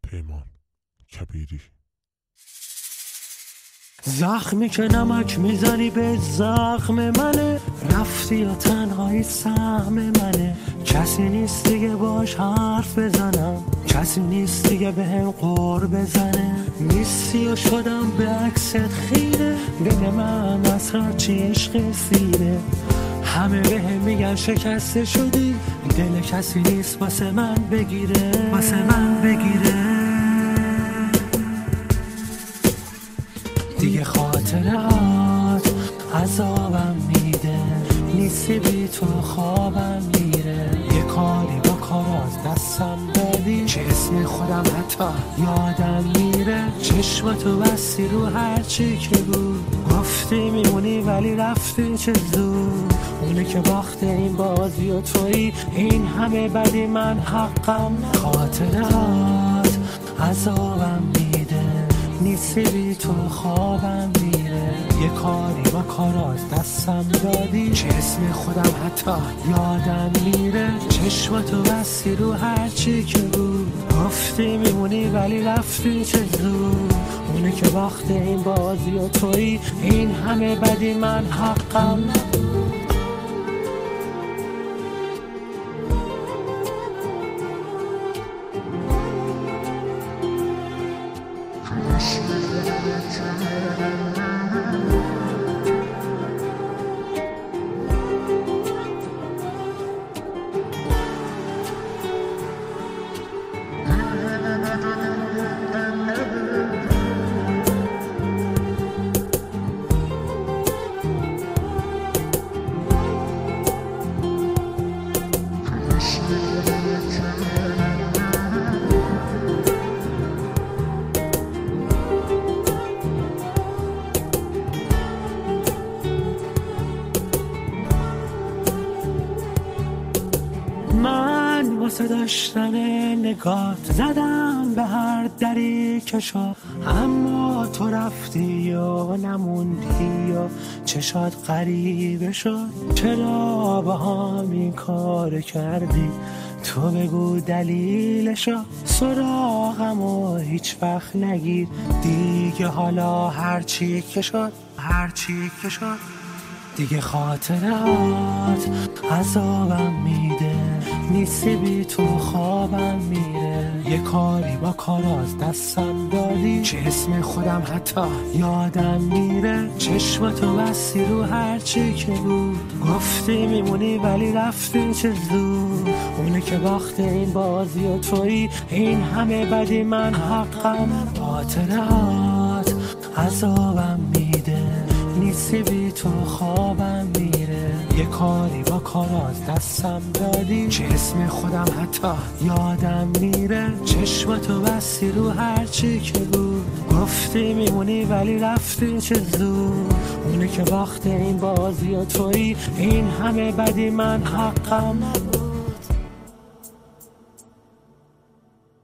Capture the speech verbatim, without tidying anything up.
پیمان کبیری. زخمی که نمک میزنی به زخم منه، رفتی یا تنهایی سهم منه. کسی نیست دیگه باش حرف بزنم، کسی نیست دیگه به هم قور بزنه. نیستی و شدم به عکست خیره، بین من از هرچی عشق سیره. همه به هم میگن شکسته شدی، دل کسی نیست واسه من بگیره، واسه من بگیره. دیگه خاطرات عذابم میده، نیستی بی تو خوابم میره. یه کاری با کارات دستم دادی، چه اسم خودم حتی یادم میره. چشماتو بستی رو هرچی که بود، گفتی میمونی ولی رفتی چه زود. اونه که باخته این بازی و تویی، این همه بدی من حقم. خاطرات عذابم میده، نیستی بی تو خوابم میره. یه کاری با کارات دستم دادی، چه اسم خودم حتی یادم میره. چشماتو بستی رو هرچی که بود، گفتی میمونی ولی رفتی چه زود. اونه که باخته این بازی و تویی، این همه بدی من حقم. من واسه داشتن نگات زدم به هر دری که شد، اما تو رفتی و نموندی و چشات غریبه شد. چرا با هم این کار کردی؟ تو بگو دلیلشو. سراغم و هیچ وقت نگیر دیگه، حالا هرچی که شد، هرچی که شد. دیگه خاطرات عذابم میده، نیستی بی تو خوابم میره. یه کاری با کارات دستم دادی، چه اسم خودم حتی یادم میره. چشماتو بستی رو هرچی که بود، گفتی میمونی ولی رفتی چه زود. اونه که باخته این بازی و تویی، این همه بدی من حقم. خاطرات عذابم میده، نیستی بی تو خوابم میره. یه کاری با کارات دستم دادی، چه اسم خودم حتی یادم میره. چشماتو بستی رو هرچی که بود، گفتی میمونی ولی رفتی چه زود. اونه که باخته این بازی و تویی، این همه بدی من حقم.